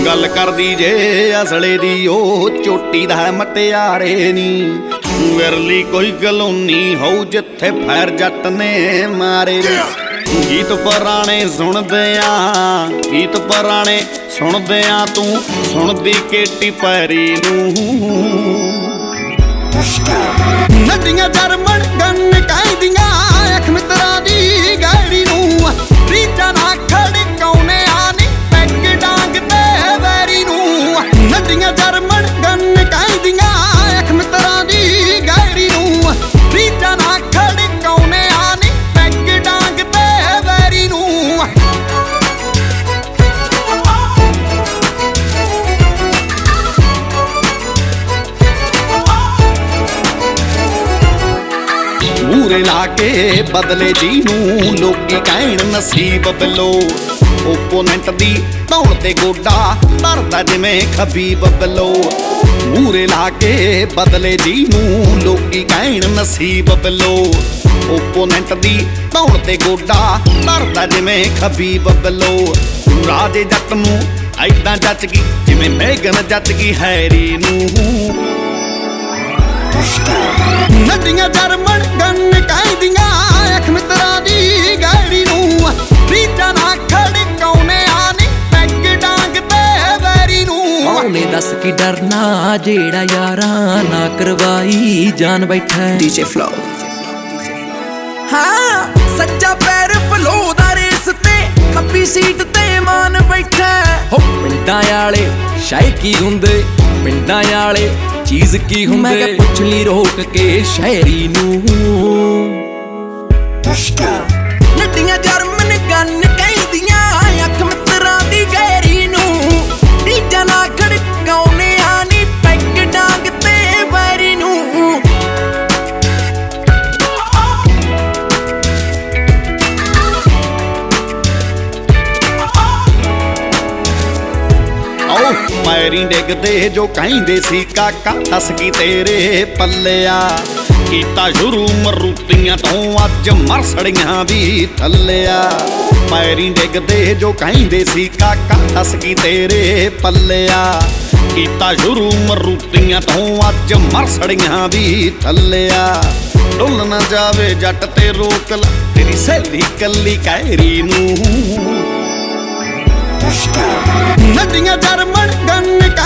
गल करदी जे असले दी ओ चोटी दा मटियारे नी विरली कोई कलोनी हो जिथे फैर जट ने मारे नी। गीत पुराने सुनदे आ गीत पुराने सुनदे आ तू सुनदी केटी पैरी नूं नदियां जरमन गन कहदियां अख मित्रा दी गैड़ी नूं रीजा ना खड़काउने आनी पैग डांग ते वैरी नूं नदियां जरमन गन कहदियां अख मित्रा दी गैड़ी नूं रीजा ना खड़काउने आनी पैग डांग ते वैरी नूं। मूरे लाके बदले जी नूं लोकी कहण नसीब बिलो ओपोनेंट दी दौड़ ते गोडा धरदा जिवें खबीब बिलो। मूरे लाके बदले जी नूं लोकी कहण नसीब बिलो ओपोनेंट दी दौड़ ते गोडा धरदा जिवें खबीब बिलो। राजे जट नूं ऐदां जच गई जिवें मेघन जच गई हैरी नूं नदियां जरमन गन कहदियां अख मित्रा दी गैड़ी नूं रीजा ना खड़काउने आनी पैग डांग ते वैरी नूं। मौने दस की डरना जेड़ा यारा ना करवाई जान बैठा डीजे फ्लो। हाँ सच्चा पैर फ्लो दा रेस ते खब्बी सीट ते मान बैठा हो पिंडां आले शाही की हुंदे पिंडां आले चीज की हुंदे मैं पुछ ली रोक के शहरी नूं नदियां जरमन गन कहदियां अख मित्रा दी गैरी नूं रीजा ना खड़काउने आनी पैग डांग ते वैरी नूं। पैरी डिगदे जो कहिंदे सी काका दस की तेरे पल्लिया कीता शुरू मरूतियां तो अज मरसड़ियां भी थल्लिया। पैरी डिगदे जो कहिंदे सी काका दस की तेरे पल्लिया कीता शुरू मरूतियां तो अज मरसड़ियां भी थल्लिया। डुल ना जावे जट ते रोक ला तेरी सहेली कल्ली कैरी नूं नदियां जरमन गन